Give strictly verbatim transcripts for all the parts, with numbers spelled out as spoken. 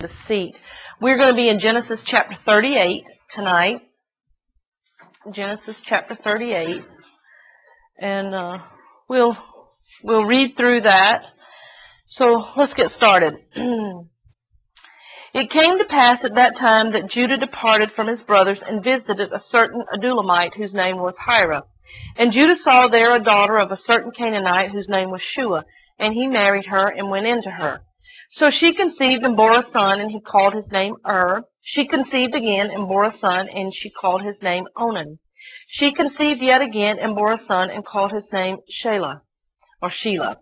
The seat. We're going to be in Genesis chapter thirty-eight tonight. Genesis chapter thirty-eight, and uh, we'll we'll read through that. So let's get started. It came to pass at that time that Judah departed from his brothers and visited a certain Adulamite whose name was Hira. And Judah saw there a daughter of a certain Canaanite whose name was Shua, and he married her and went into her. So she conceived and bore a son, and he called his name Er. She conceived again and bore a son, and she called his name Onan. She conceived yet again and bore a son, and called his name Shelah, or Shelah.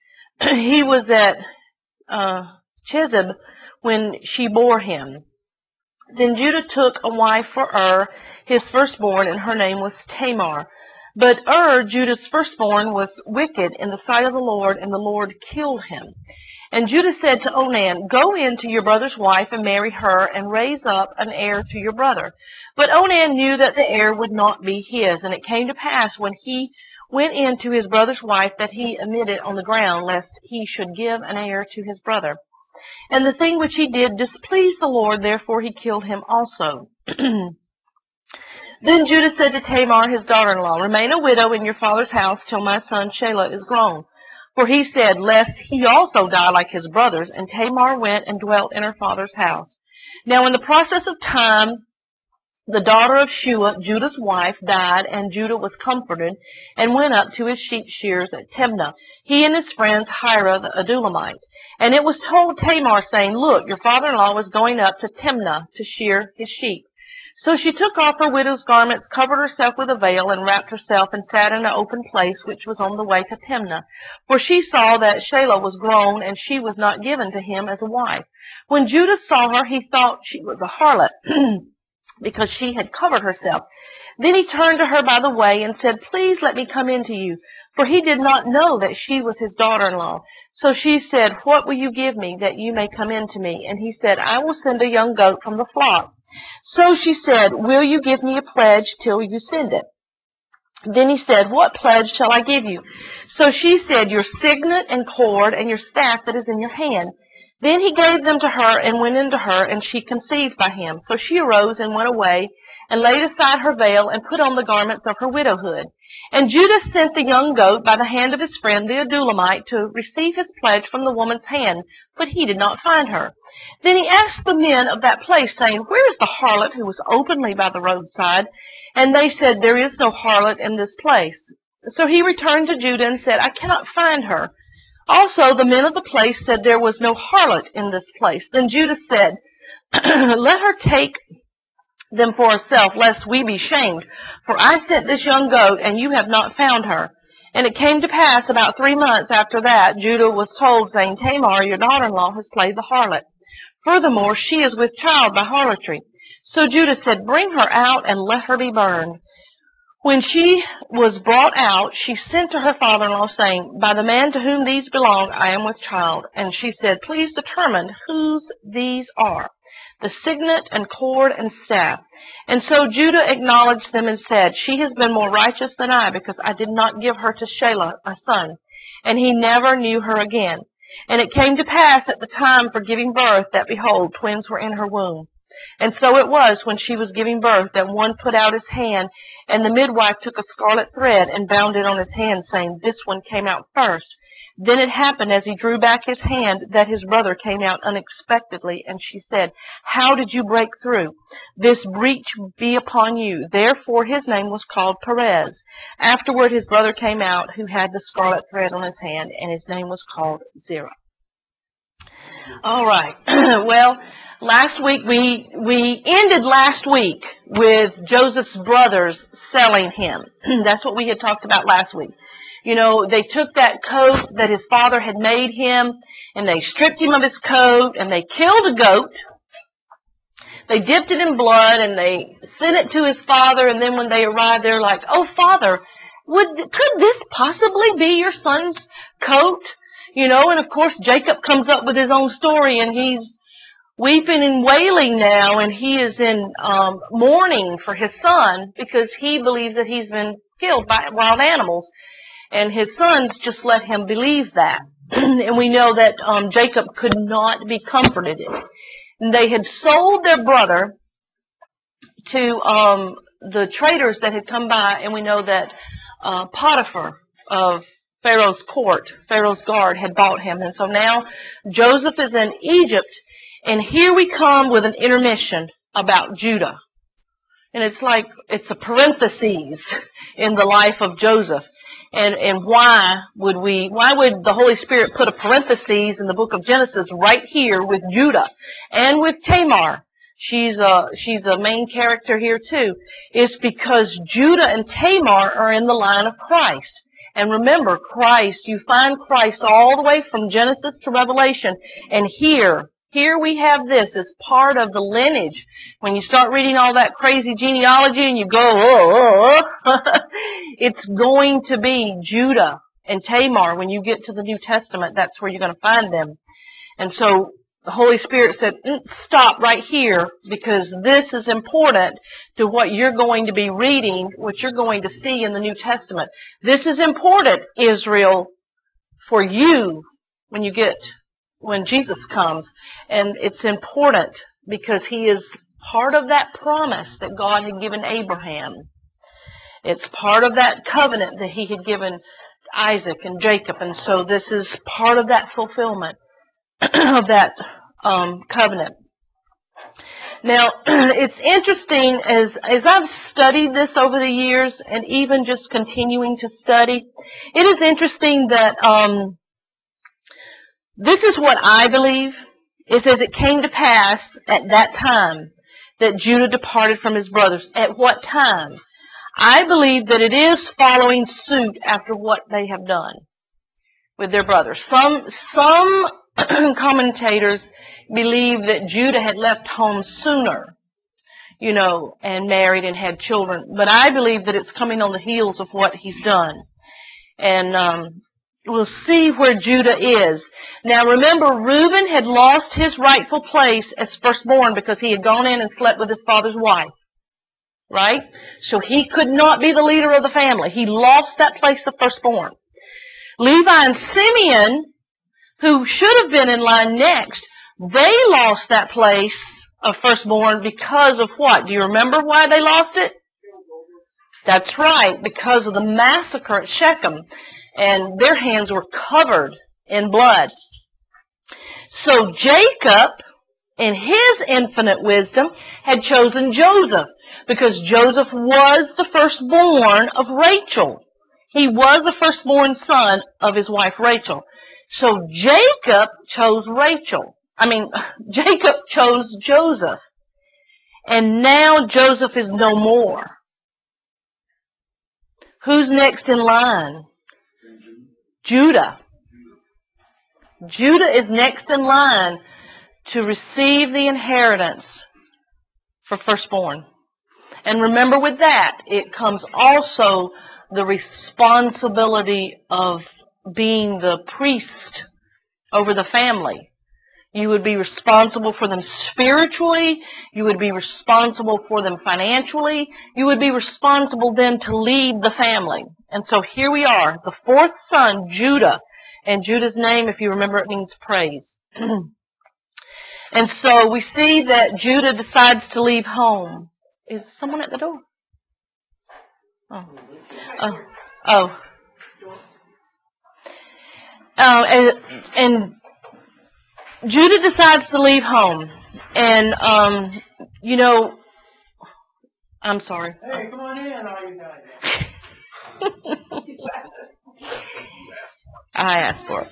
He was at uh, Chezib when she bore him. Then Judah took a wife for Er, his firstborn, and her name was Tamar. But Er, Judah's firstborn, was wicked in the sight of the Lord, and the Lord killed him. And Judah said to Onan, Go in to your brother's wife and marry her, and raise up an heir to your brother. But Onan knew that the heir would not be his. And it came to pass, when he went in to his brother's wife, that he emitted on the ground, lest he should give an heir to his brother. And the thing which he did displeased the Lord, therefore he killed him also. Then Judah said to Tamar his daughter-in-law, Remain a widow in your father's house till my son Shelah is grown. For he said, Lest he also die like his brothers. And Tamar went and dwelt in her father's house. Now in the process of time, the daughter of Shua, Judah's wife, died, and Judah was comforted, and went up to his sheep shears at Timnah, he and his friends Hira the Adulamite. And it was told Tamar, saying, Look, your father-in-law was going up to Timnah to shear his sheep. So she took off her widow's garments, covered herself with a veil, and wrapped herself, and sat in an open place which was on the way to Timnah. For she saw that Shelah was grown, and she was not given to him as a wife. When Judah saw her, he thought she was a harlot, because she had covered herself. Then he turned to her by the way, and said, Please let me come in to you. For he did not know that she was his daughter-in-law. So she said, What will you give me, that you may come in to me? And he said, I will send a young goat from the flock. So she said, Will you give me a pledge till you send it? Then he said, What pledge shall I give you? So she said, Your signet and cord and your staff that is in your hand. Then he gave them to her and went into her, and she conceived by him. So she arose and went away, and laid aside her veil, and put on the garments of her widowhood. And Judah sent the young goat by the hand of his friend the Adulamite to receive his pledge from the woman's hand, but he did not find her. Then he asked the men of that place, saying, Where is the harlot who was openly by the roadside? And they said, There is no harlot in this place. So he returned to Judah and said, I cannot find her. Also the men of the place said, There was no harlot in this place. Then Judah said, Let her take them for herself, lest we be shamed. For I sent this young goat, and you have not found her. And it came to pass about three months after that, Judah was told, saying, Tamar, your daughter-in-law, has played the harlot. Furthermore, she is with child by harlotry. So Judah said, Bring her out, and let her be burned. When she was brought out, she sent to her father-in-law, saying, By the man to whom these belong, I am with child. And she said, Please determine whose these are, the signet and cord and staff. And so Judah acknowledged them and said, She has been more righteous than I, because I did not give her to Shelah, my son. And he never knew her again. And it came to pass at the time for giving birth, that, behold, twins were in her womb. And so it was, when she was giving birth, that one put out his hand, and the midwife took a scarlet thread and bound it on his hand, saying, This one came out first. Then it happened, as he drew back his hand, that his brother came out unexpectedly, and she said, How did you break through? This breach be upon you. Therefore his name was called Perez. Afterward his brother came out, who had the scarlet thread on his hand, and his name was called Zerah. All right. Well, last week we we ended last week with Joseph's brothers selling him. That's what we had talked about last week. You know, they took that coat that his father had made him, and they stripped him of his coat, and they killed a goat. They dipped it in blood, and they sent it to his father, and then when they arrived, they're like, Oh, Father, would could this possibly be your son's coat? You know, and of course Jacob comes up with his own story, and he's weeping and wailing now, and he is in um, mourning for his son, because he believes that he's been killed by wild animals. And his sons just let him believe that. And we know that um, Jacob could not be comforted. They had sold their brother to um, the traders that had come by, and we know that uh, Potiphar of Pharaoh's court, Pharaoh's guard, had bought him. And so now Joseph is in Egypt, and here we come with an intermission about Judah. And it's like, it's a parenthesis in the life of Joseph. And, and why would we, why would the Holy Spirit put a parenthesis in the book of Genesis right here with Judah and with Tamar? She's a, she's a main character here too. It's because Judah and Tamar are in the line of Christ. And remember, Christ, you find Christ all the way from Genesis to Revelation. And here, here we have this as part of the lineage. When you start reading all that crazy genealogy and you go, oh, oh, oh it's going to be Judah and Tamar. When you get to the New Testament, that's where you're going to find them. And so the Holy Spirit said, mm, stop right here, because this is important to what you're going to be reading, what you're going to see in the New Testament. This is important, Israel, for you when you get, when Jesus comes. And it's important because he is part of that promise that God had given Abraham. It's part of that covenant that he had given Isaac and Jacob. And so this is part of that fulfillment of that um, covenant. Now, it's interesting, as, as I've studied this over the years, and even just continuing to study, it is interesting that um, this is what I believe. It says it came to pass at that time that Judah departed from his brothers. At what time? I believe that it is following suit after what they have done with their brothers. Some, some commentators believe that Judah had left home sooner, you know, and married and had children. But I believe that it's coming on the heels of what he's done. And um, we'll see where Judah is. Now remember, Reuben had lost his rightful place as firstborn because he had gone in and slept with his father's wife. Right? So he could not be the leader of the family. He lost that place of firstborn. Levi and Simeon, who should have been in line next, they lost that place of firstborn because of what? Do you remember why they lost it? That's right, because of the massacre at Shechem. And their hands were covered in blood. So Jacob, in his infinite wisdom, had chosen Joseph, because Joseph was the firstborn of Rachel. He was the firstborn son of his wife Rachel. So Jacob chose Rachel. I mean, Jacob chose Joseph. And now Joseph is no more. Who's next in line? Judah. Judah is next in line to receive the inheritance for firstborn. And remember, with that, it comes also the responsibility of being the priest over the family. You would be responsible for them spiritually. You would be responsible for them financially. You would be responsible then to lead the family. And so here we are, the fourth son, Judah. And Judah's name, if you remember, it means praise. And so we see that Judah decides to leave home. Is someone at the door? Oh. Oh. Oh. Uh, and, and Judah decides to leave home. And, um, you know, I'm sorry. Hey, come on in, all you guys. I asked for it.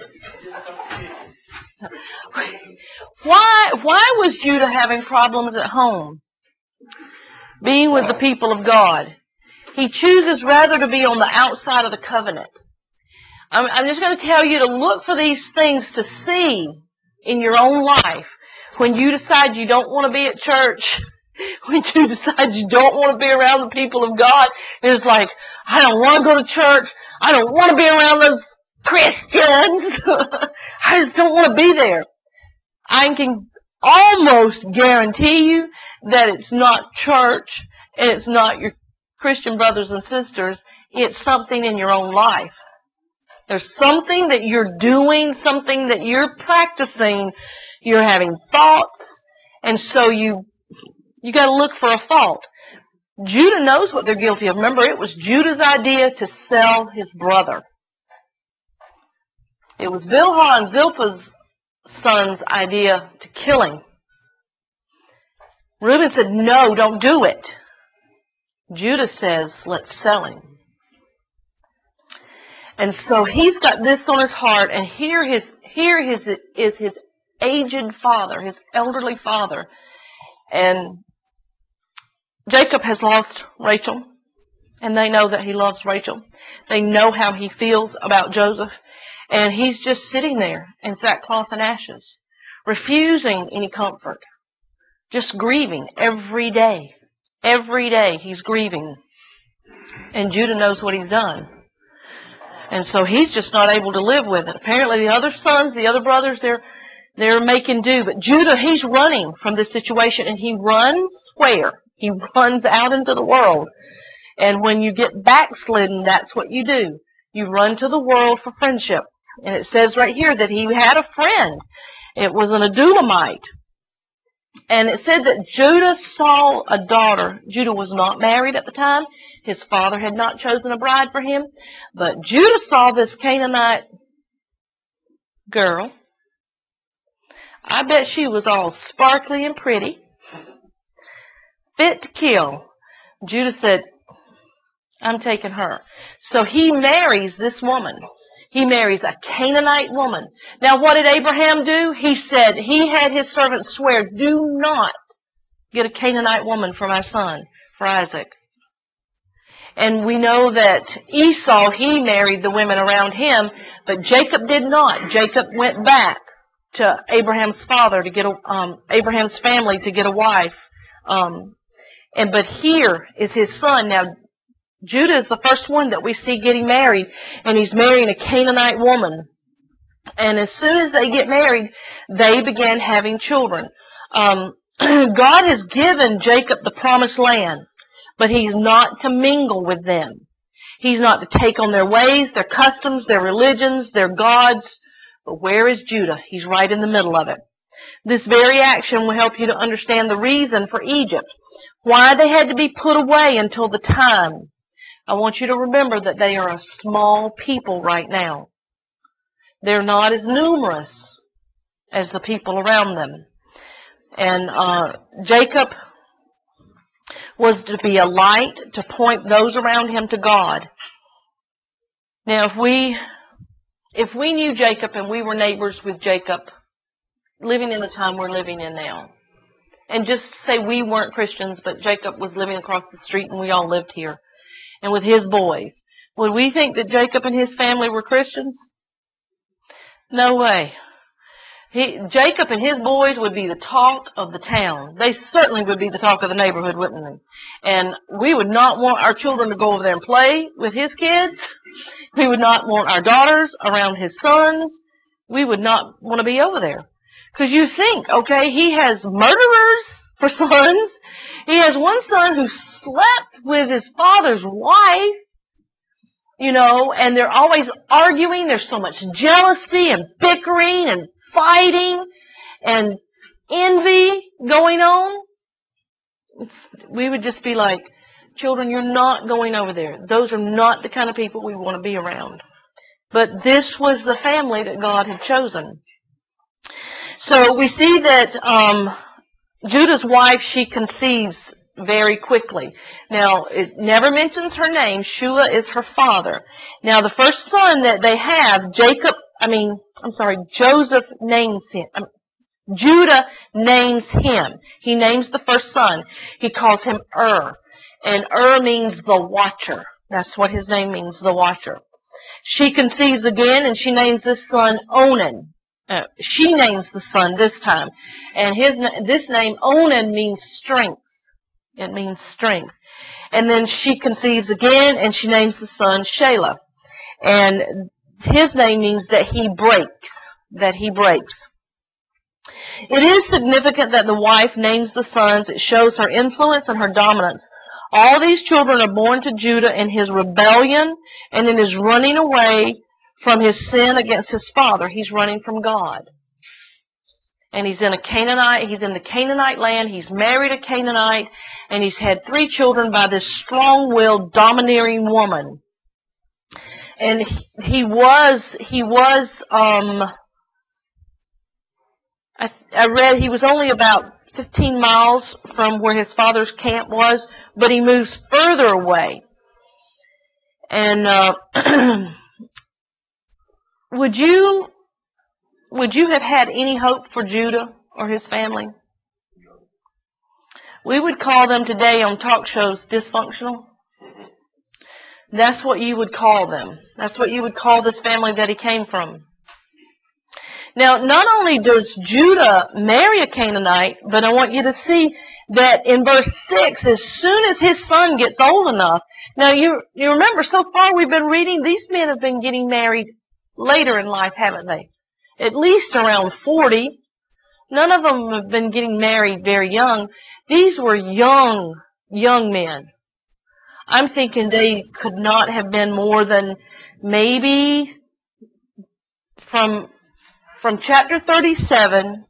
Why, why was Judah having problems at home? Being with the people of God. He chooses rather to be on the outside of the covenant. I'm, I'm just going to tell you to look for these things to see in your own life. When you decide you don't want to be at church, when you decide you don't want to be around the people of God, it's like, I don't want to go to church. I don't want to be around those Christians. I just don't want to be there. I can almost guarantee you that it's not church and it's not your Christian brothers and sisters. It's something in your own life. There's something that you're doing, something that you're practicing. You're having thoughts And so you you got to look for a fault. Judah knows what they're guilty of. Remember, it was Judah's idea to sell his brother. It was Bilhah and Zilpah's son's idea to kill him. Reuben said, no, don't do it. Judah says, let's sell him. And so he's got this on his heart, and here his here his is his aged father, his elderly father. And Jacob has lost Rachel, and they know that he loves Rachel. They know how he feels about Joseph, and he's just sitting there in sackcloth and ashes, refusing any comfort, just grieving every day. Every day he's grieving. And Judah knows what he's done. And so he's just not able to live with it. Apparently the other sons, the other brothers, they're they're making do. But Judah, he's running from this situation, and he runs where? He runs out into the world. And when you get backslidden, that's what you do. You run to the world for friendship. And it says right here that he had a friend. It was an Adulamite. And it said that Judah saw a daughter. Judah was not married at the time. His father had not chosen a bride for him. But Judah saw this Canaanite girl. I bet she was all sparkly and pretty, fit to kill. Judah said, I'm taking her. So he marries this woman. He marries a Canaanite woman. Now what did Abraham do? He said, he had his servants swear, do not get a Canaanite woman for my son, for Isaac. And we know that Esau, he married the women around him, but Jacob did not. Jacob went back to Abraham's father to get a, um, Abraham's family to get a wife. Um, and but here is his son. Now, Judah is the first one that we see getting married, and he's marrying a Canaanite woman. And as soon as they get married, they began having children. Um, God has given Jacob the promised land, but he's not to mingle with them. He's not to take on their ways, their customs, their religions, their gods. But where is Judah? He's right in the middle of it. This very action will help you to understand the reason for Egypt, why they had to be put away until the time. I want you to remember that they are a small people right now. They're not as numerous as the people around them. And uh, Jacob was to be a light to point those around him to God. Now, if we if we knew Jacob and we were neighbors with Jacob, living in the time we're living in now, and just say we weren't Christians, but Jacob was living across the street and we all lived here, and with his boys, would we think that Jacob and his family were Christians? No way. He, Jacob and his boys would be the talk of the town. They certainly would be the talk of the neighborhood, wouldn't they? And we would not want our children to go over there and play with his kids. We would not want our daughters around his sons. We would not want to be over there. Because you think, okay, he has murderers for sons. He has one son who slept with his father's wife. You know, and they're always arguing. There's so much jealousy and bickering and fighting and envy going on. It's, we would just be like, children, you're not going over there. Those are not the kind of people we want to be around. But this was the family that God had chosen. So we see that um, Judah's wife, she conceives very quickly. Now, it never mentions her name. Shua is her father. Now, the first son that they have, Jacob, I mean, I'm sorry, Joseph names him. Um, Judah names him. He names the first son. He calls him Ur. And Ur means the watcher. That's what his name means, the watcher. She conceives again, and she names this son Onan. Uh, she names the son this time. And his this name, Onan, means strength. It means strength. And then she conceives again, and she names the son Shelah. And his name means that he breaks, that he breaks. It is significant that the wife names the sons. It shows her influence and her dominance. All these children are born to Judah in his rebellion and in his running away from his sin against his father. He's running from God. And he's in a Canaanite, he's in the Canaanite land, he's married a Canaanite, and he's had three children by this strong-willed, domineering woman. And he was, he was, um, I, I read he was only about fifteen miles from where his father's camp was, but he moves further away. And, uh, would you, would you have had any hope for Judah or his family? We would call them today on talk shows dysfunctional. That's what you would call them. That's what you would call this family that he came from. Now, not only does Judah marry a Canaanite, but I want you to see that in verse six, as soon as his son gets old enough, now you, you remember so far we've been reading, these men have been getting married later in life, haven't they? At least around forty. None of them have been getting married very young. These were young, young men. I'm thinking they could not have been more than maybe from from chapter thirty-seven,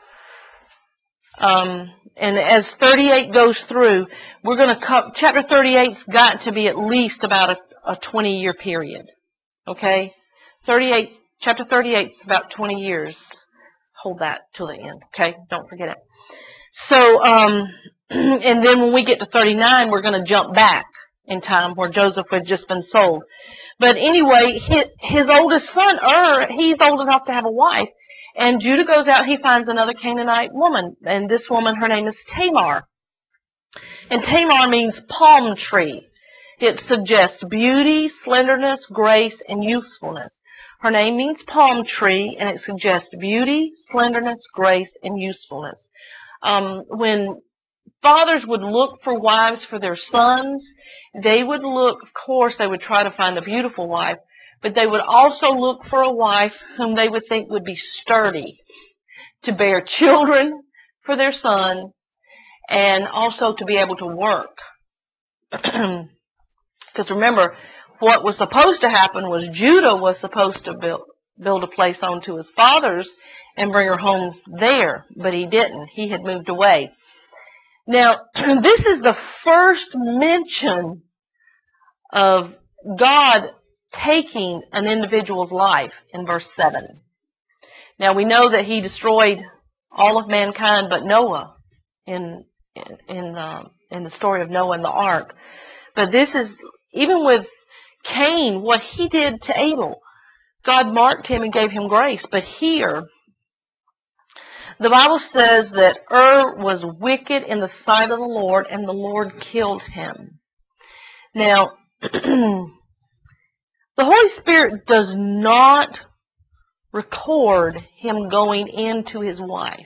um, and as thirty-eight goes through, we're going to cut, chapter thirty-eight's got to be at least about a, a twenty-year period. Okay? thirty-eight, chapter thirty-eight is about twenty years. Hold that till the end, okay? Don't forget it. So, um, and then when we get to thirty-nine, we're going to jump back in time where Joseph had just been sold. But anyway, his, his oldest son, Ur, he's old enough to have a wife. And Judah goes out, he finds another Canaanite woman. And this woman, her name is Tamar. And Tamar means palm tree. It suggests beauty, slenderness, grace, and usefulness. Her name means palm tree, and it suggests beauty, slenderness, grace, and usefulness. Um, when fathers would look for wives for their sons, they would look, of course, they would try to find a beautiful wife, but they would also look for a wife whom they would think would be sturdy, to bear children for their son, and also to be able to work. Because remember, what was supposed to happen was Judah was supposed to build, build a place onto his father's and bring her home there, but he didn't. He had moved away. Now, this is the first mention of God taking an individual's life in verse seven. Now, we know that he destroyed all of mankind but Noah in in in, uh, in the story of Noah and the ark. But this is, even with Cain, what he did to Abel, God marked him and gave him grace. But here, the Bible says that Ur was wicked in the sight of the Lord, and the Lord killed him. Now, the Holy Spirit does not record him going into his wife.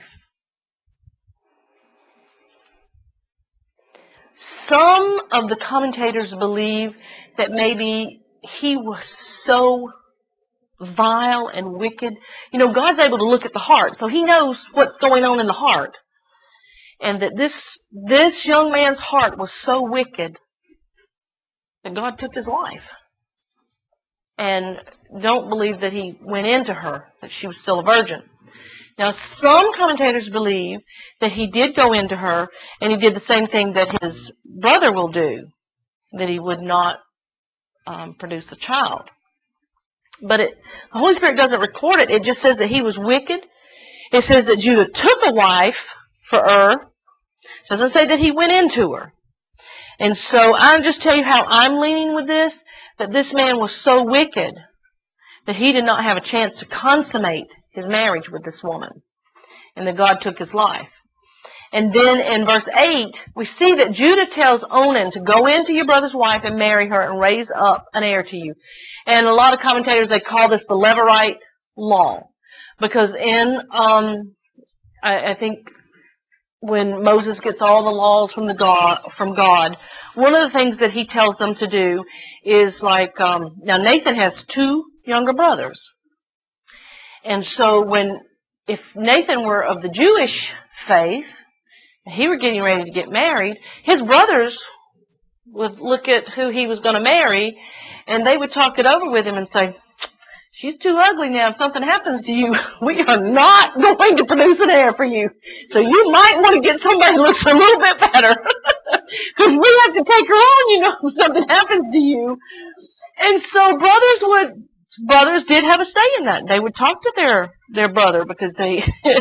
Some of the commentators believe that maybe he was so vile and wicked. You know, God's able to look at the heart, so he knows what's going on in the heart. And that this, this young man's heart was so wicked that God took his life. And don't believe that he went into her, that she was still a virgin. Now, some commentators believe that he did go into her, and he did the same thing that his brother will do, that he would not um, produce a child. But it, the Holy Spirit doesn't record it. It just says that he was wicked. It says that Judah took a wife for Ur. It doesn't say that he went into her. And so I'll just tell you how I'm leaning with this, that this man was so wicked that he did not have a chance to consummate his marriage with this woman, and that God took his life. And then in verse eight, we see that Judah tells Onan to go into your brother's wife and marry her and raise up an heir to you. And a lot of commentators, they call this the Levirate law. Because in, um, I, I think when Moses gets all the laws from the God, from God, one of the things that he tells them to do is like, um, now Nathan has two younger brothers. And so when, if Nathan were of the Jewish faith, he were getting ready to get married, his brothers would look at who he was going to marry, and they would talk it over with him and say, she's too ugly now. If something happens to you, we are not going to produce an heir for you. So you might want to get somebody who looks a little bit better. Because we have to take her on, you know, if something happens to you. And so brothers would, brothers did have a say in that. They would talk to their, their brother because they,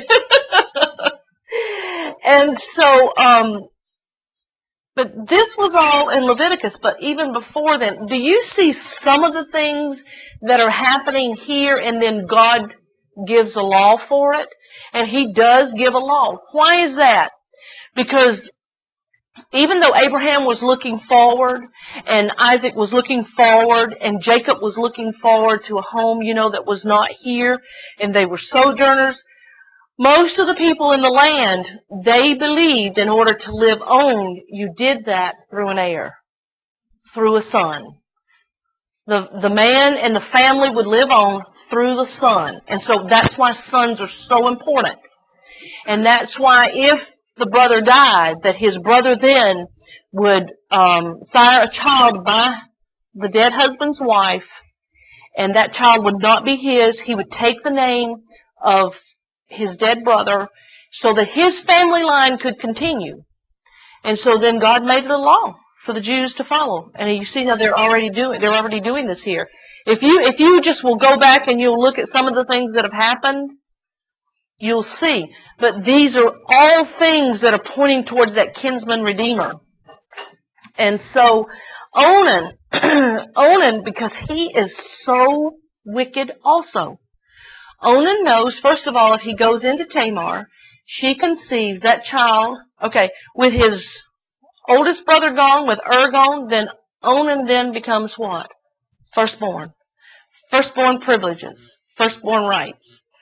and so, um, but this was all in Leviticus, but even before then, do you see some of the things that are happening here and then God gives a law for it? And He does give a law. Why is that? Because even though Abraham was looking forward, and Isaac was looking forward, and Jacob was looking forward to a home, you know, that was not here, and they were sojourners, most of the people in the land, they believed in order to live on, you did that through an heir, through a son. The, the man and the family would live on through the son. And so that's why sons are so important. And that's why if the brother died, that his brother then would um, sire a child by the dead husband's wife, and that child would not be his. He would take the name of his dead brother so that his family line could continue. And so then God made it a law for the Jews to follow. And you see how they're already doing they're already doing this here. If you if you just will go back and you'll look at some of the things that have happened, you'll see. But these are all things that are pointing towards that kinsman redeemer. And so Onan, Onan, because he is so wicked also. Onan knows, first of all, if he goes into Tamar, she conceives that child, okay, with his oldest brother gone, with Ur gone, then Onan then becomes what? Firstborn. Firstborn privileges. Firstborn rights.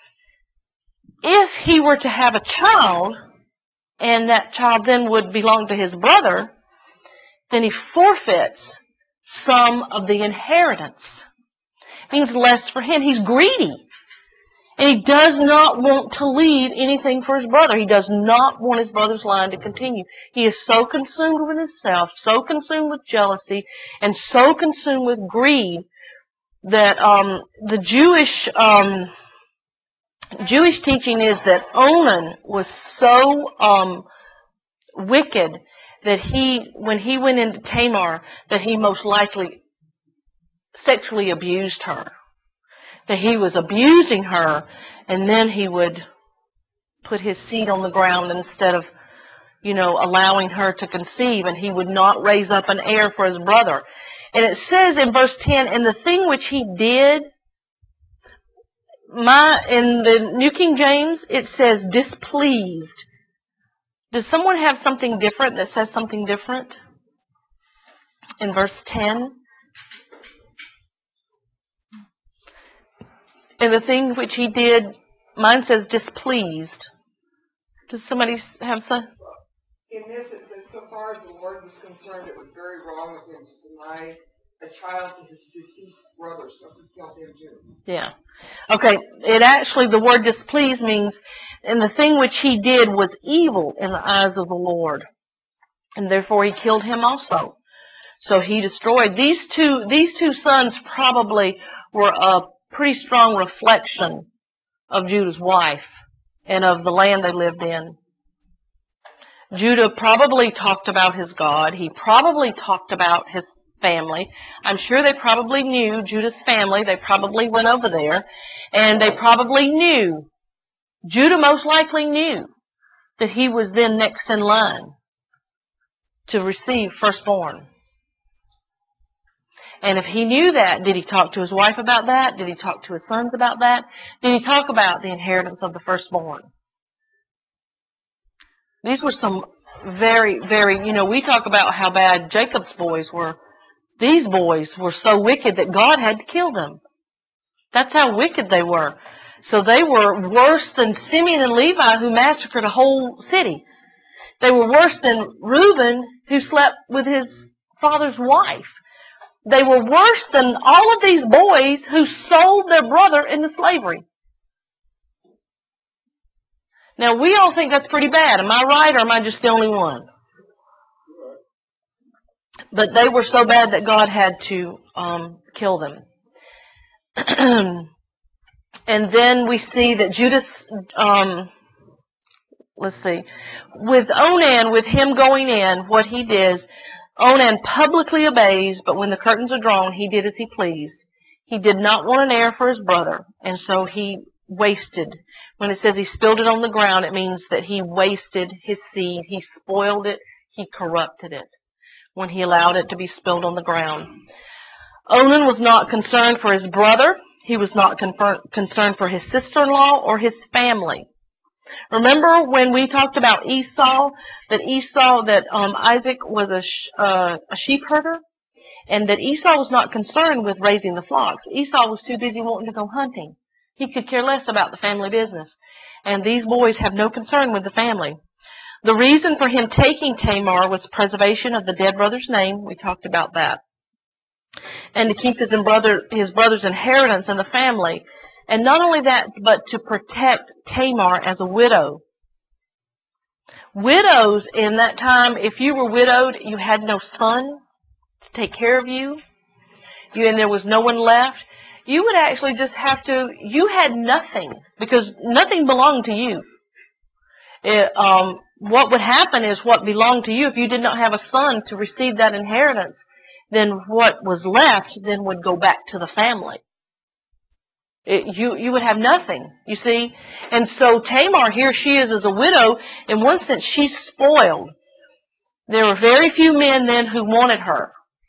If he were to have a child, and that child then would belong to his brother, then he forfeits some of the inheritance. It means less for him. He's greedy. And he does not want to leave anything for his brother. He does not want his brother's line to continue. He is so consumed with himself, so consumed with jealousy, and so consumed with greed that um, the Jewish um, Jewish teaching is that Onan was so um, wicked that he, when he went into Tamar, that he most likely sexually abused her. That he was abusing her, and then he would put his seed on the ground instead of, you know, allowing her to conceive, and he would not raise up an heir for his brother. And it says in verse ten, and the thing which he did, my in the New King James, it says displeased. Does someone have something different that says something different? In verse ten? And the thing which he did, mine says displeased. Does somebody have some? In this, it says, so far as the Lord was concerned, it was very wrong of him to deny a child to his deceased brother, so he killed him too. Yeah. Okay, it actually, the word displeased means, and the thing which he did was evil in the eyes of the Lord. And therefore he killed him also. So he destroyed. These two, these two sons probably were a pretty strong reflection of Judah's wife and of the land they lived in. Judah probably talked about his God. He probably talked about his family. I'm sure they probably knew Judah's family. They probably went over there, and they probably knew, Judah most likely knew, that he was then next in line to receive firstborn. And if he knew that, did he talk to his wife about that? Did he talk to his sons about that? Did he talk about the inheritance of the firstborn? These were some very, very, you know, we talk about how bad Jacob's boys were. These boys were so wicked that God had to kill them. That's how wicked they were. So they were worse than Simeon and Levi, who massacred a whole city. They were worse than Reuben, who slept with his father's wife. They were worse than all of these boys who sold their brother into slavery. Now, we all think that's pretty bad. Am I right, or am I just the only one? But they were so bad that God had to um, kill them. And then we see that Judas, um, let's see, with Onan, with him going in, what he did, Onan publicly obeys, but when the curtains are drawn, he did as he pleased. He did not want an heir for his brother, and so he wasted. When it says he spilled it on the ground, it means that he wasted his seed. He spoiled it. He corrupted it when he allowed it to be spilled on the ground. Onan was not concerned for his brother. He was not confer- concerned for his sister-in-law or his family. Remember when we talked about Esau, that Esau, that um, Isaac was a, sh- uh, a sheep herder, and that Esau was not concerned with raising the flocks. Esau was too busy wanting to go hunting. He could care less about the family business. And these boys have no concern with the family. The reason for him taking Tamar was preservation of the dead brother's name. We talked about that. And to keep his brother, his brother's inheritance in the family. And not only that, but to protect Tamar as a widow. Widows in that time, if you were widowed, you had no son to take care of you, you and there was no one left, you would actually just have to, you had nothing, because nothing belonged to you. It, um, what would happen is what belonged to you, if you did not have a son to receive that inheritance, then what was left then would go back to the family. It, you, you would have nothing, you see. And so Tamar, here she is as a widow. In one sense, she's spoiled. There were very few men then who wanted her.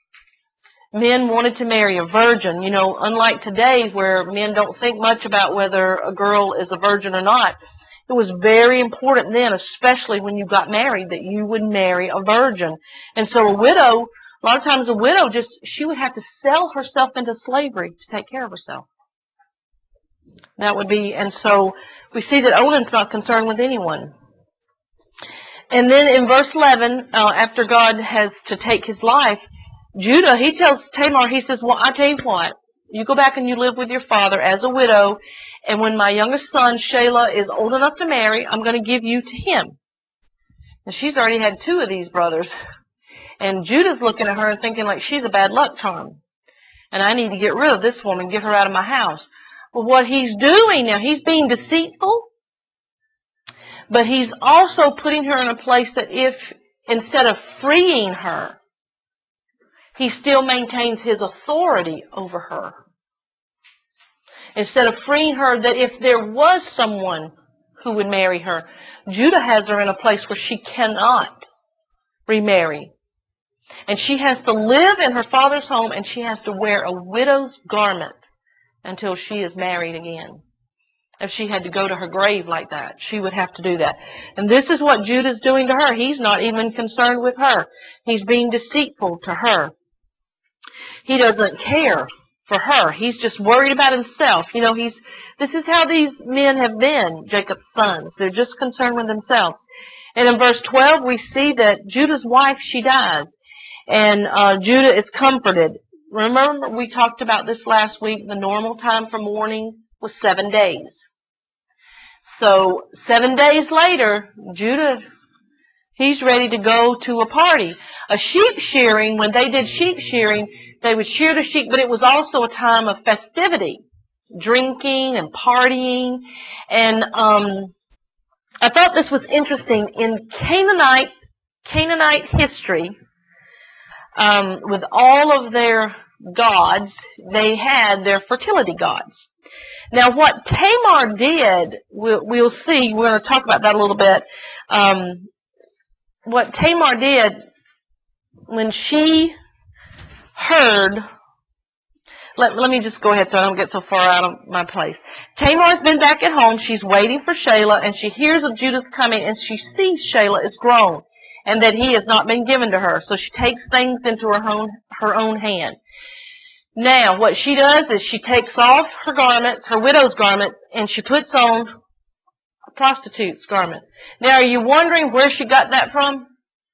Men wanted to marry a virgin, you know, unlike today where men don't think much about whether a girl is a virgin or not. It was very important then, especially when you got married, that you would marry a virgin. And so a widow, a lot of times a widow just, she would have to sell herself into slavery to take care of herself. That would be, and so we see that Onan's not concerned with anyone. And then in verse eleven, uh, after God has to take his life, Judah, he tells Tamar, he says, well, I tell you what, you go back and you live with your father as a widow, and when my youngest son, Shelah, is old enough to marry, I'm going to give you to him. And she's already had two of these brothers. And Judah's looking at her and thinking like she's a bad luck charm. And I need to get rid of this woman, get her out of my house. Well, what he's doing now, he's being deceitful, but he's also putting her in a place that if, instead of freeing her, he still maintains his authority over her. Instead of freeing her, that if there was someone who would marry her, Judah has her in a place where she cannot remarry. And she has to live in her father's home, and she has to wear a widow's garment until she is married again. If she had to go to her grave like that, she would have to do that. And this is what Judah's doing to her. He's not even concerned with her. He's being deceitful to her. He doesn't care for her. He's just worried about himself. You know, he's, this is how these men have been, Jacob's sons. They're just concerned with themselves. And in verse twelve, we see that Judah's wife, she dies. And uh, Judah is comforted. Remember, we talked about this last week. The normal time for mourning was seven days. So seven days later, Judah, he's ready to go to a party. A sheep shearing, when they did sheep shearing, they would shear the sheep, but it was also a time of festivity, drinking and partying. And um, I thought this was interesting. In Canaanite, Canaanite history, um, with all of their gods, they had their fertility gods. Now, what Tamar did, we'll, we'll see, we're going to talk about that a little bit. Um, what Tamar did, when she heard, let, let me just go ahead so I don't get so far out of my place. Tamar's been back at home. She's waiting for Shelah, and she hears of Judah's coming, and she sees Shelah is grown, and that he has not been given to her. So she takes things into her own, her own hand. Now, what she does is she takes off her garments, her widow's garments, and she puts on a prostitute's garment. Now, are you wondering where she got that from?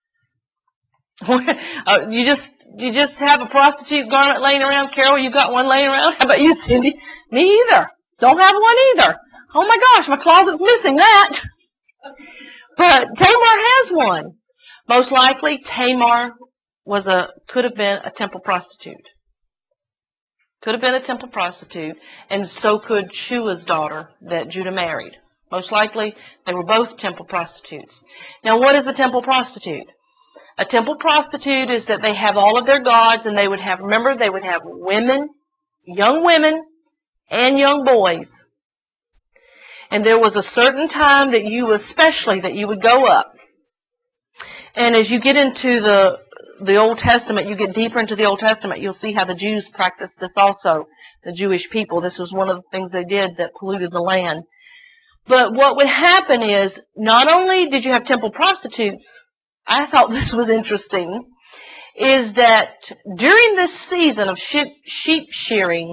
uh, you just you just have a prostitute garment laying around? Carol, you got one laying around? How about you, Cindy? Me either. Don't have one either. Oh my gosh, my closet's missing that. But Tamar has one. Most likely, Tamar was a could have been a temple prostitute. Could have been a temple prostitute, and so could Shua's daughter that Judah married. Most likely, they were both temple prostitutes. Now, what is a temple prostitute? A temple prostitute is that they have all of their gods, and they would have, remember, they would have women, young women, and young boys. And there was a certain time that you, especially, that you would go up. And as you get into the the Old Testament, you get deeper into the Old Testament, you'll see how the Jews practiced this also, the Jewish people. This was one of the things they did that polluted the land. But what would happen is, not only did you have temple prostitutes, I thought this was interesting, is that during this season of sheep, sheep shearing,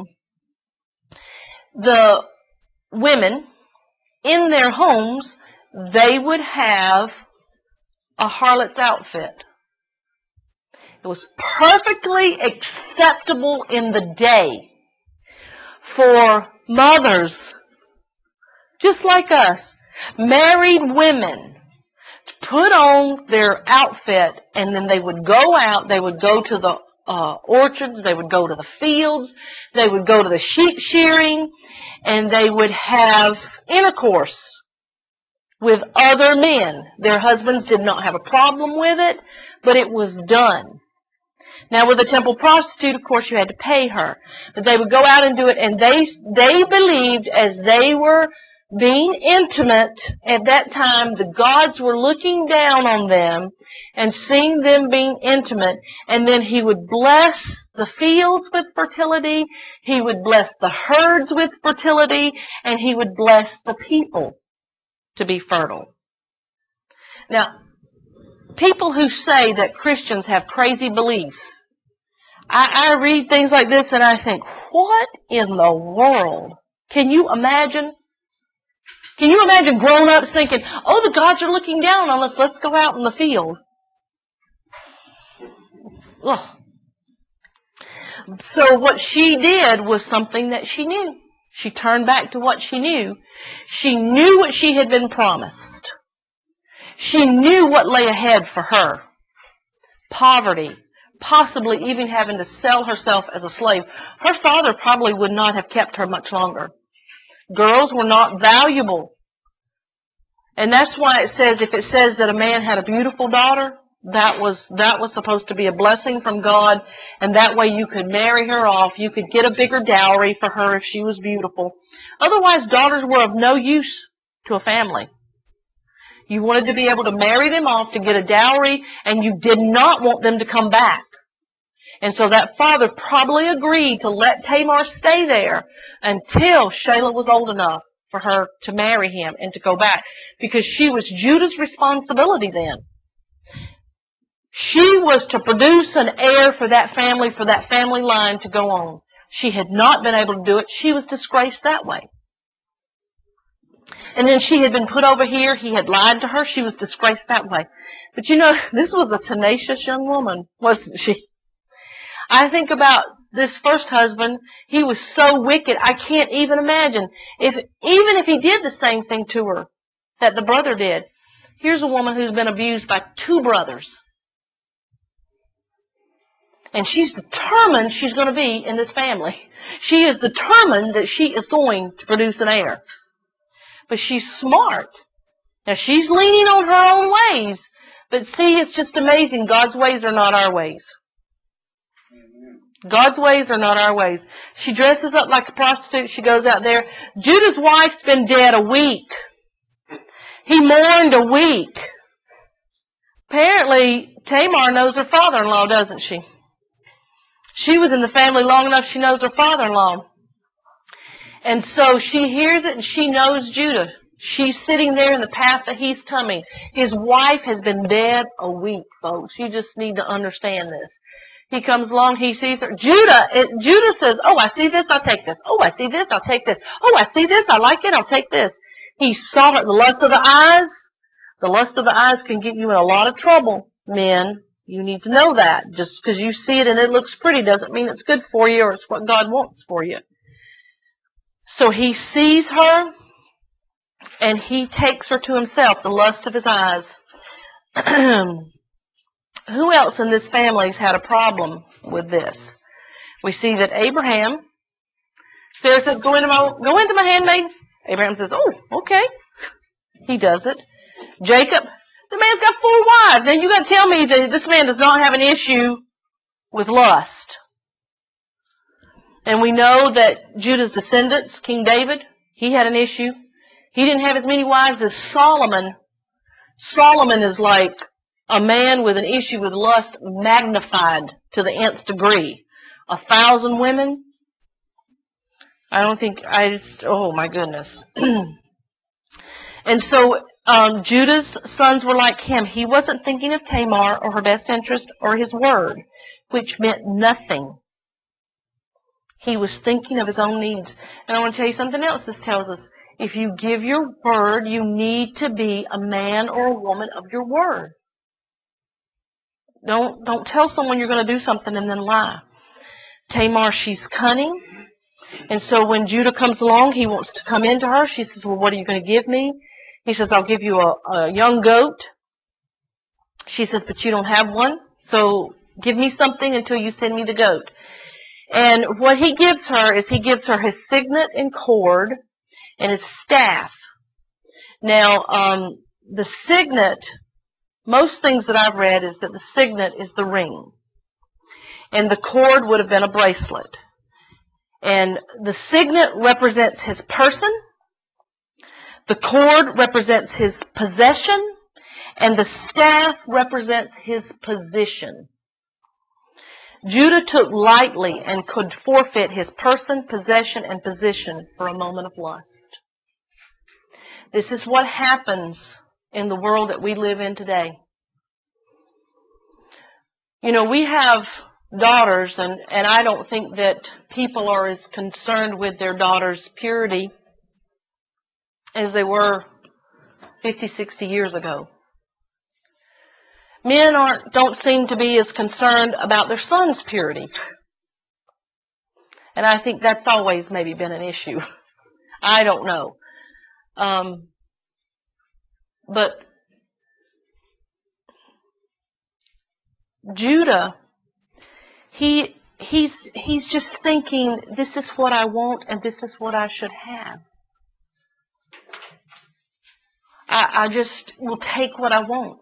the women in their homes, they would have a harlot's outfit. It was perfectly acceptable in the day for mothers, just like us, married women, to put on their outfit, and then they would go out, they would go to the uh, orchards, they would go to the fields, they would go to the sheep shearing, and they would have intercourse with other men. Their husbands did not have a problem with it, but it was done. Now, with a temple prostitute, of course, you had to pay her. But they would go out and do it, and they they believed as they were being intimate at that time, the gods were looking down on them and seeing them being intimate, and then he would bless the fields with fertility, he would bless the herds with fertility, and he would bless the people to be fertile. Now, people who say that Christians have crazy beliefs, I, I read things like this and I think, what in the world? Can you imagine? Can you imagine grown-ups thinking, oh, the gods are looking down on us, let's go out in the field? Ugh. So what she did was something that she knew. She turned back to what she knew. She knew what she had been promised. She knew what lay ahead for her. Poverty. Possibly even having to sell herself as a slave. Her father probably would not have kept her much longer. Girls were not valuable. And that's why it says, if it says that a man had a beautiful daughter, that was that was supposed to be a blessing from God, and that way you could marry her off. You could get a bigger dowry for her if she was beautiful. Otherwise, daughters were of no use to a family. You wanted to be able to marry them off to get a dowry, and you did not want them to come back. And so that father probably agreed to let Tamar stay there until Shelah was old enough for her to marry him and to go back, because she was Judah's responsibility then. She was to produce an heir for that family, for that family line to go on. She had not been able to do it. She was disgraced that way. And then she had been put over here. He had lied to her. She was disgraced that way. But you know, this was a tenacious young woman, wasn't she? I think about this first husband. He was so wicked, I can't even imagine. If even if he did the same thing to her that the brother did. Here's a woman who's been abused by two brothers. And she's determined she's going to be in this family. She is determined that she is going to produce an heir. But she's smart. Now, she's leaning on her own ways. But see, it's just amazing. God's ways are not our ways. God's ways are not our ways. She dresses up like a prostitute. She goes out there. Judah's wife's been dead a week. He mourned a week. Apparently, Tamar knows her father-in-law, doesn't she? She was in the family long enough she knows her father-in-law. And so she hears it and she knows Judah. She's sitting there in the path that he's coming. His wife has been dead a week, folks. You just need to understand this. He comes along, he sees her. Judah, it, Judah says, oh, I see this, I'll take this. Oh, I see this, I'll take this. Oh, I see this, I like it, I'll take this. He saw it. The lust of the eyes. The lust of the eyes can get you in a lot of trouble, men. You need to know that. Just because you see it and it looks pretty doesn't mean it's good for you or it's what God wants for you. So he sees her and he takes her to himself, the lust of his eyes. Who else in this family has had a problem with this? We see that Abraham Sarah says, go into my, go into my handmaid. Abraham says, oh, okay. He does it. Jacob, the man's got four wives. Now you got to tell me that this man does not have an issue with lust. And we know that Judah's descendants, King David, he had an issue. He didn't have as many wives as Solomon. Solomon is like a man with an issue with lust magnified to the nth degree. A thousand women. I don't think, I just, oh my goodness. And so um, Judah's sons were like him. He wasn't thinking of Tamar or her best interest or his word, which meant nothing. He was thinking of his own needs. And I want to tell you something else this tells us. If you give your word, you need to be a man or a woman of your word. Don't, don't tell someone you're going to do something and then lie. Tamar, she's cunning. And so when Judah comes along, he wants to come into her. She says, well, what are you going to give me? He says, I'll give you a, a young goat. She says, but you don't have one. So give me something until you send me the goat. And what he gives her is he gives her his signet and cord and his staff. Now, um, the signet, most things that I've read is that the signet is the ring. And the cord would have been a bracelet. And the signet represents his person. The cord represents his possession. And the staff represents his position. Judah took lightly and could forfeit his person, possession, and position for a moment of lust. This is what happens in the world that we live in today. You know, we have daughters, and, and I don't think that people are as concerned with their daughters' purity as they were fifty, sixty years ago. Men aren't, don't seem to be as concerned about their sons' purity. And I think that's always maybe been an issue. I don't know. Um, but Judah, he he's he's just thinking, this is what I want and this is what I should have. I, I just will take what I want.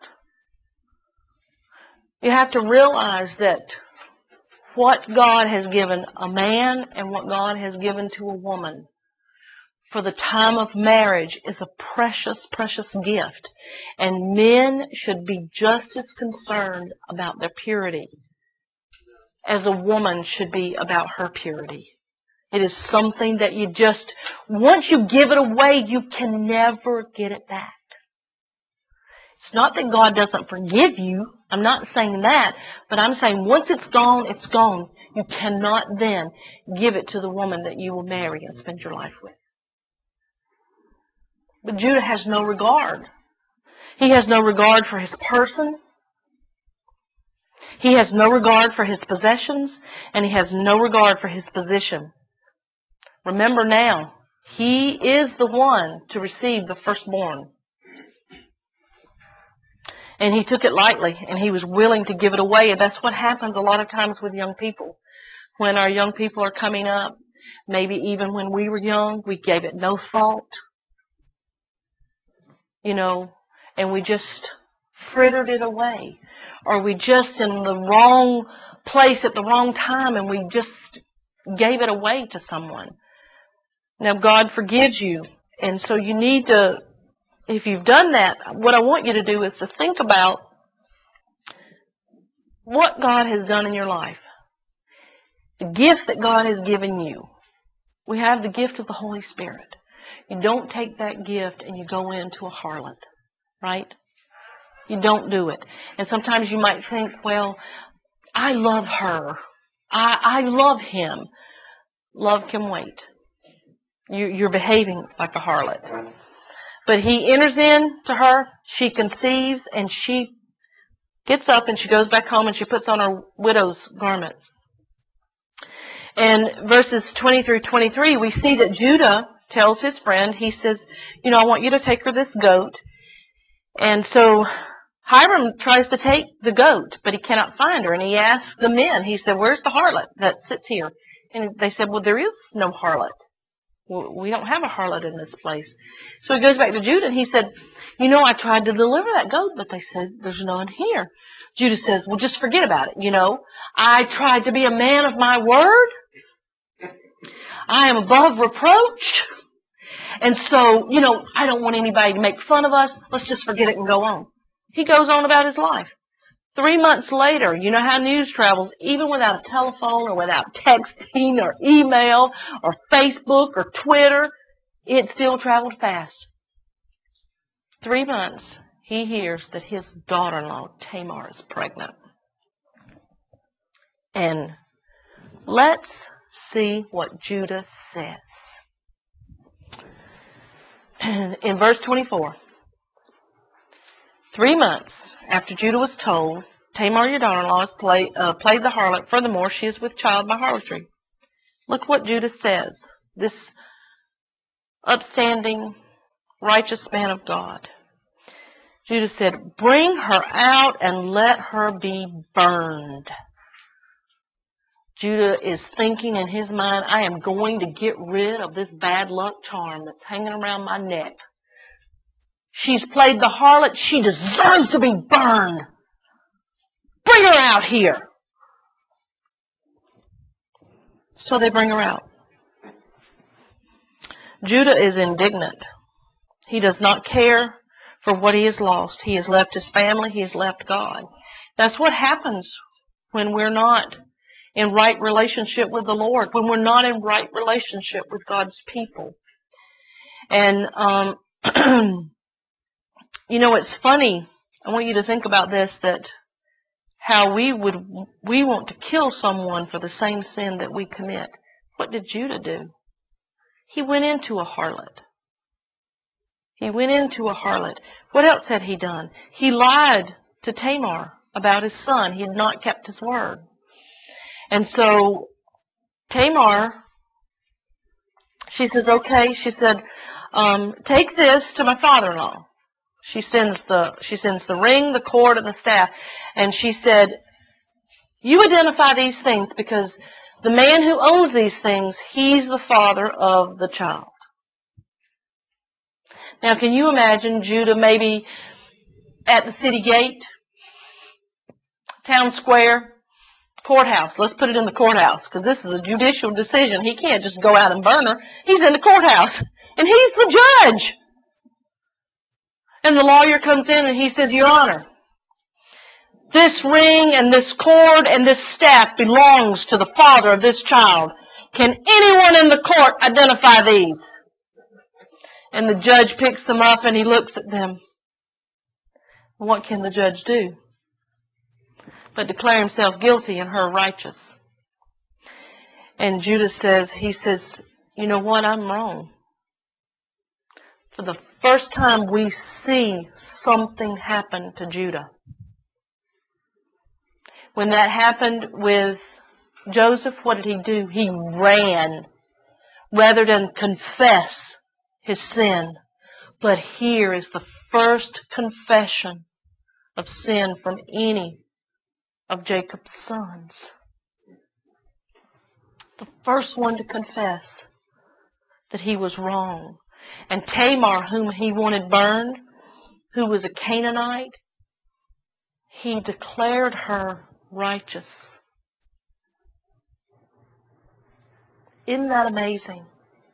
You have to realize that what God has given a man and what God has given to a woman for the time of marriage is a precious, precious gift. And men should be just as concerned about their purity as a woman should be about her purity. It is something that you just, once you give it away, you can never get it back. It's not that God doesn't forgive you. I'm not saying that. But I'm saying once it's gone, it's gone. You cannot then give it to the woman that you will marry and spend your life with. But Judah has no regard. He has no regard for his person. He has no regard for his possessions. And he has no regard for his position. Remember now, he is the one to receive the firstborn. And he took it lightly, and he was willing to give it away. And that's what happens a lot of times with young people. When our young people are coming up, maybe even when we were young, we gave it no thought. You know, and we just frittered it away. Or we just in the wrong place at the wrong time, and we just gave it away to someone. Now, God forgives you, and so you need to, if you've done that, what I want you to do is to think about what God has done in your life. The gift that God has given you. We have the gift of the Holy Spirit. You don't take that gift and you go into a harlot, right? You don't do it. And sometimes you might think, well, I love her. I, I love him. Love can wait. You, you're behaving like a harlot. But he enters in to her, she conceives, and she gets up and she goes back home and she puts on her widow's garments. And verses twenty through twenty-three, we see that Judah tells his friend, he says, you know, I want you to take her this goat. And so Hiram tries to take the goat, but he cannot find her. And he asks the men, he said, where's the harlot that sits here? And they said, well, there is no harlot. Well, we don't have a harlot in this place. So he goes back to Judah, and he said, you know, I tried to deliver that goat, but they said there's none here. Judah says, well, just forget about it, you know. I tried to be a man of my word. I am above reproach. And so, you know, I don't want anybody to make fun of us. Let's just forget it and go on. He goes on about his life. Three months later, you know how news travels, even without a telephone or without texting or email or Facebook or Twitter, it still traveled fast. Three months, he hears that his daughter-in-law, Tamar, is pregnant. And let's see what Judah says. In verse twenty-four, three months after Judah was told, Tamar, your daughter-in-law, has play, uh, played the harlot. Furthermore, she is with child by harlotry. Look what Judah says. This upstanding, righteous man of God. Judah said, bring her out and let her be burned. Judah is thinking in his mind, I am going to get rid of this bad luck charm that's hanging around my neck. She's played the harlot. She deserves to be burned. Bring her out here. So they bring her out. Judah is indignant. He does not care for what he has lost. He has left his family. He has left God. That's what happens when we're not in right relationship with the Lord, when we're not in right relationship with God's people. And, um, you know, it's funny. I want you to think about this, that how we would, we want to kill someone for the same sin that we commit. What did Judah do? He went into a harlot. He went into a harlot. What else had he done? He lied to Tamar about his son. He had not kept his word. And so Tamar, she says, okay, she said, um, take this to my father-in-law. She sends the she sends the ring, the cord, and the staff. And she said, you identify these things because the man who owns these things, he's the father of the child. Now, can you imagine Judah maybe at the city gate, town square, courthouse? Let's put it in the courthouse because this is a judicial decision. He can't just go out and burn her. He's in the courthouse, and he's the judge. And the lawyer comes in and he says, Your Honor, this ring and this cord and this staff belongs to the father of this child. Can anyone in the court identify these? And the judge picks them up and he looks at them. What can the judge do but declare himself guilty and her righteous? And Judah says, he says, you know what, I'm wrong. For the first time we see something happen to Judah. When that happened with Joseph, what did he do? He ran rather than confess his sin. But here is the first confession of sin from any of Jacob's sons. The first one to confess that he was wrong. And Tamar, whom he wanted burned, who was a Canaanite, he declared her righteous. Isn't that amazing?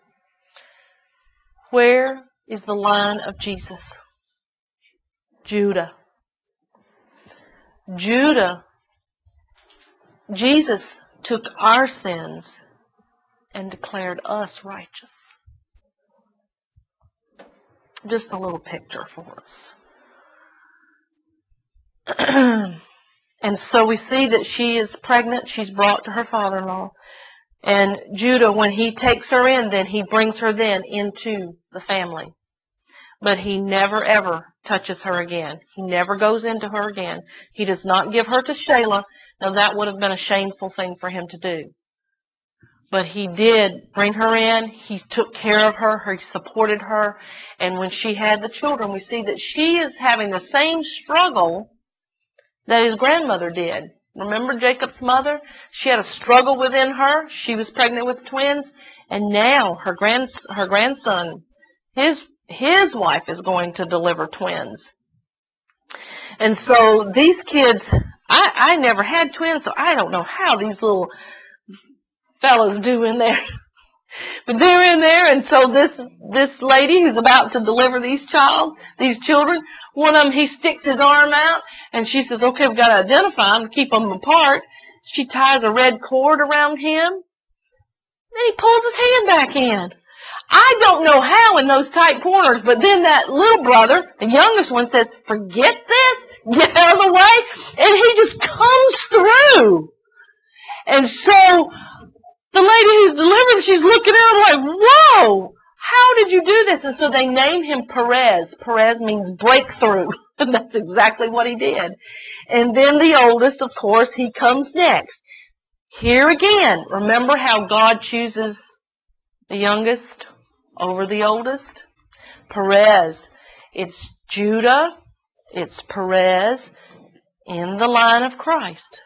Where is the line of Jesus? Judah. Judah, Jesus took our sins and declared us righteous. Just a little picture for us. And so we see that she is pregnant. She's brought to her father-in-law. And Judah, when he takes her in, then he brings her then into the family. But he never, ever touches her again. He never goes into her again. He does not give her to Shelah. Now, that would have been a shameful thing for him to do. But he did bring her in. He took care of her. He supported her. And when she had the children, we see that she is having the same struggle that his grandmother did. Remember Jacob's mother? She had a struggle within her. She was pregnant with twins. And now her grand, her grandson, his, his wife is going to deliver twins. And so these kids, I, I never had twins, so I don't know how these little fellas do in there. But they're in there, and so this this lady who's about to deliver these child, these children, one of them, he sticks his arm out, and she says, okay, we've got to identify them, keep them apart. She ties a red cord around him, then he pulls his hand back in. I don't know how in those tight corners, but then that little brother, the youngest one, says, forget this, get out of the way, and he just comes through. And so the lady who's delivering, she's looking at him like, whoa, how did you do this? And so they name him Perez. Perez means breakthrough. And that's exactly what he did. And then the oldest, of course, he comes next. Here again, remember how God chooses the youngest over the oldest? Perez. It's Judah. It's Perez in the line of Christ.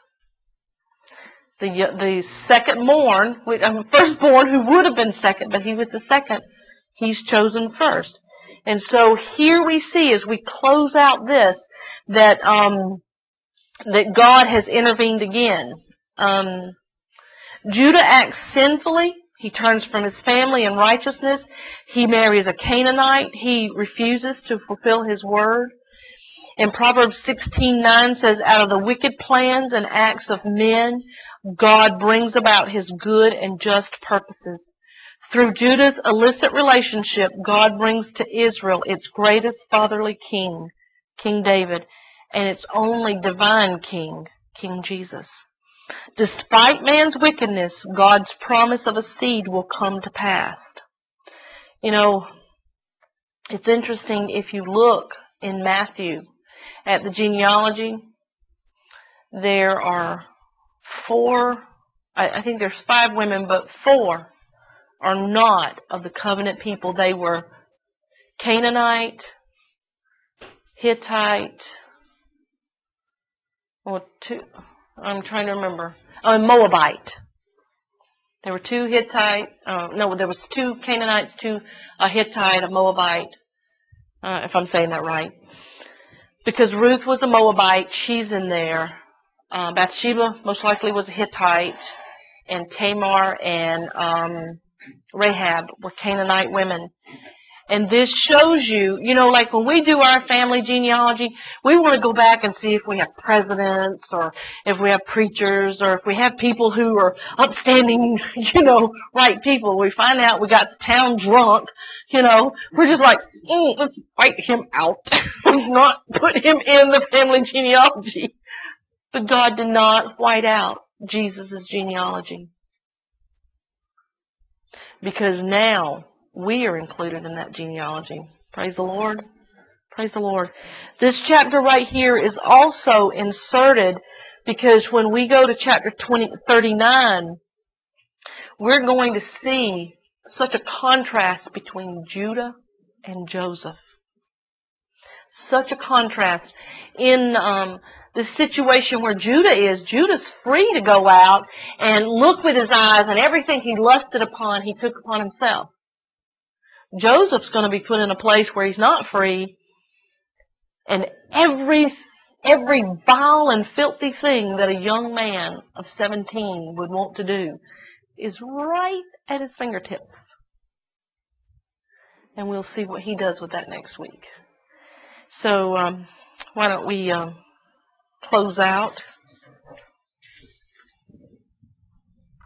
The, the second born, um, firstborn who would have been second, but he was the second, he's chosen first. And so here we see, as we close out this, that um, that God has intervened again. Um, Judah acts sinfully. He turns from his family in righteousness. He marries a Canaanite. He refuses to fulfill his word. And Proverbs sixteen nine says, out of the wicked plans and acts of men, God brings about his good and just purposes. Through Judah's illicit relationship, God brings to Israel its greatest fatherly king, King David, and its only divine king, King Jesus. Despite man's wickedness, God's promise of a seed will come to pass. You know, it's interesting if you look in Matthew at the genealogy, there are four, I, I think there's five women, but four are not of the covenant people. They were Canaanite, Hittite, well, two, I'm trying to remember, oh, and Moabite. There were two Hittite, uh, no, there was two Canaanites, two a Hittite, a Moabite, uh, if I'm saying that right. Because Ruth was a Moabite, she's in there. Uh, Bathsheba most likely was a Hittite, and Tamar and um, Rahab were Canaanite women. And this shows you, you know, like when we do our family genealogy, we want to go back and see if we have presidents or if we have preachers or if we have people who are upstanding, you know, right people. We find out we got the town drunk, you know. We're just like, mm, let's fight him out. Let's not put him in the family genealogy. But God did not white out Jesus' genealogy. Because now we are included in that genealogy. Praise the Lord. Praise the Lord. This chapter right here is also inserted because when we go to chapter twenty, thirty-nine, we're going to see such a contrast between Judah and Joseph. Such a contrast. In um, the situation where Judah is, Judah's free to go out and look with his eyes, and everything he lusted upon, he took upon himself. Joseph's going to be put in a place where he's not free, and every every vile and filthy thing that a young man of seventeen would want to do is right at his fingertips. And we'll see what he does with that next week. So um, why don't we um, close out.